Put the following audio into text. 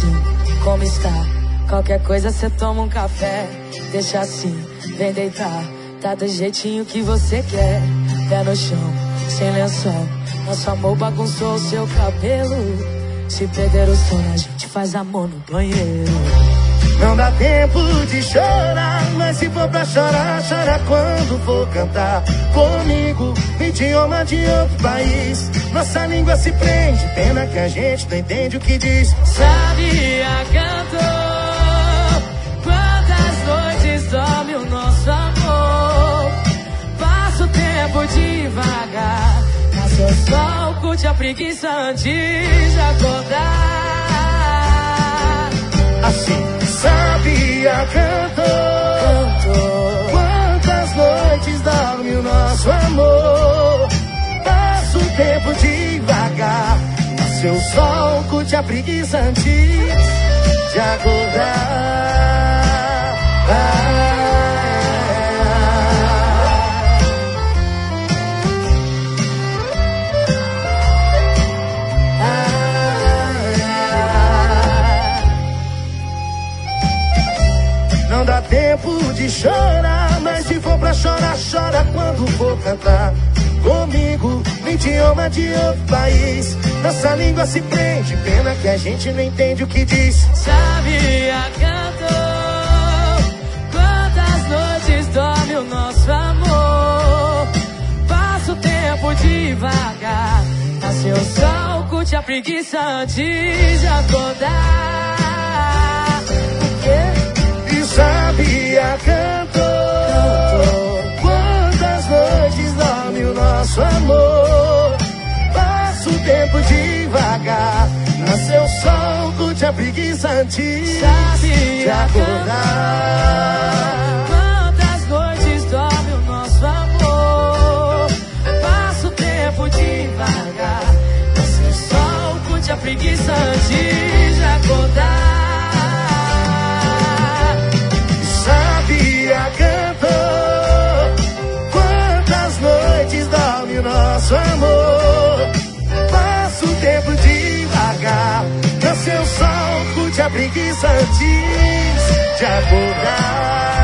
assim, como está? Qualquer coisa cê toma um café. Deixa assim, vem deitar. Tá do jeitinho que você quer. Pé no chão, sem lençol. Nosso amor bagunçou o seu cabelo. Se perder o sono, a gente faz amor no banheiro. Não dá tempo de chorar, mas se for pra chorar, chora quando for cantar comigo, idioma de outro país. Nossa língua se prende, pena que a gente não entende o que diz. Sabia, cantou, quantas noites dorme o nosso amor. Passa o tempo devagar, nasce o sol, curte a preguiça antes de acordar. Assim, sabia, cantou, quantas noites dorme o nosso amor. Passa o tempo devagar, nasce o sol, curte a preguiça antes de acordar. Não dá tempo de chorar, mas se for pra chorar, chora quando for cantar comigo, no idioma de outro país. Nossa língua se prende, pena que a gente não entende o que diz. Sabia, cantou, quantas noites dorme o nosso amor. Passa o tempo devagar, nasce o sol, curte a preguiça antes de acordar. O quê? Sabia, cantou, quantas noites dorme o nosso amor. Passa o tempo devagar, nasceu o sol, curte a preguiça antes de acordar. Quantas noites dorme o nosso amor. Passa o tempo devagar, nasceu o sol, curte a preguiça antes de acordar. Sabia, cantou, quantas noites dorme o nosso amor. Passa o tempo devagar, nasceu o sol, curte a preguiça antes de acordar.